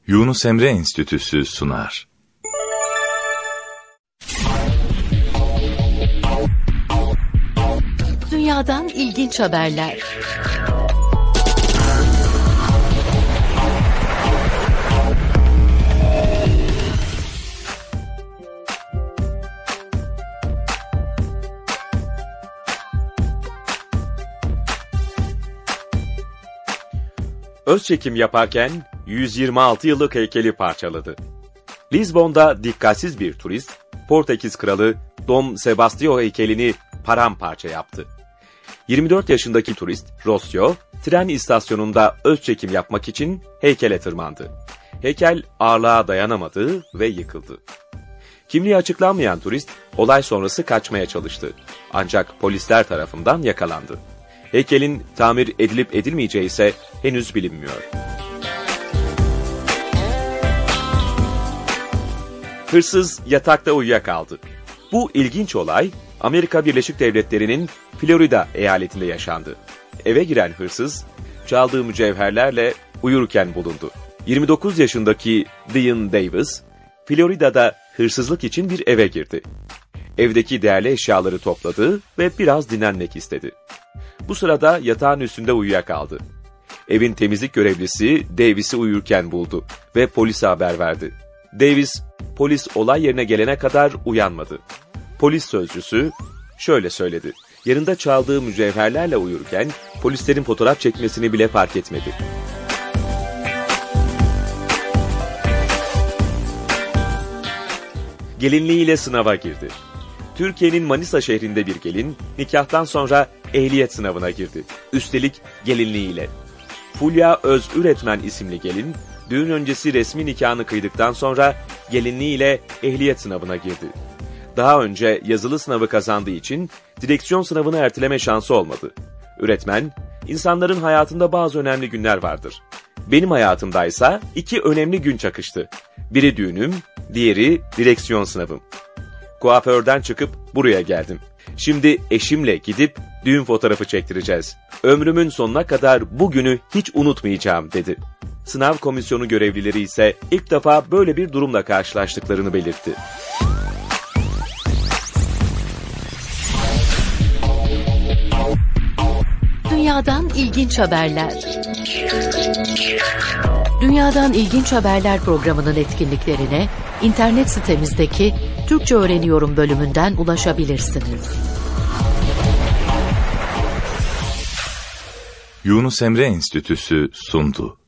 Yunus Emre Enstitüsü sunar. Dünyadan ilginç haberler. Öz çekim yaparken 126 yıllık heykeli parçaladı. Lizbon'da dikkatsiz bir turist, Portekiz kralı Dom Sebastião heykelini paramparça yaptı. 24 yaşındaki turist Rocio, tren istasyonunda öz çekim yapmak için heykele tırmandı. Heykel ağırlığa dayanamadı ve yıkıldı. Kimliği açıklanmayan turist, olay sonrası kaçmaya çalıştı. Ancak polisler tarafından yakalandı. Heykelin tamir edilip edilmeyeceği ise henüz bilinmiyor. Hırsız yatakta uyuyakaldı. Bu ilginç olay, Amerika Birleşik Devletleri'nin Florida eyaletinde yaşandı. Eve giren hırsız, çaldığı mücevherlerle uyurken bulundu. 29 yaşındaki Dion Davis, Florida'da hırsızlık için bir eve girdi. Evdeki değerli eşyaları topladı ve biraz dinlenmek istedi. Bu sırada yatağın üstünde uyuyakaldı. Evin temizlik görevlisi Davis'i uyurken buldu ve polise haber verdi. Davis, polis olay yerine gelene kadar uyanmadı. Polis sözcüsü şöyle söyledi: yanında çaldığı mücevherlerle uyurken polislerin fotoğraf çekmesini bile fark etmedi. Gelinliğiyle sınava girdi. Türkiye'nin Manisa şehrinde bir gelin, nikahtan sonra ehliyet sınavına girdi. Üstelik gelinliğiyle. Fulya Özüretmen isimli gelin, düğün öncesi resmi nikahını kıydıktan sonra gelinliğiyle ehliyet sınavına girdi. Daha önce yazılı sınavı kazandığı için direksiyon sınavını erteleme şansı olmadı. Üretmen, insanların hayatında bazı önemli günler vardır. Benim hayatımdaysa 2 önemli gün çakıştı. Biri düğünüm, diğeri direksiyon sınavım. Kuaförden çıkıp buraya geldim. Şimdi eşimle gidip düğün fotoğrafı çektireceğiz. Ömrümün sonuna kadar bu günü hiç unutmayacağım dedi. Sınav komisyonu görevlileri ise ilk defa böyle bir durumla karşılaştıklarını belirtti. Dünyadan ilginç haberler. Dünyadan İlginç Haberler programının etkinliklerine internet sitemizdeki Türkçe Öğreniyorum bölümünden ulaşabilirsiniz. Yunus Emre Enstitüsü sundu.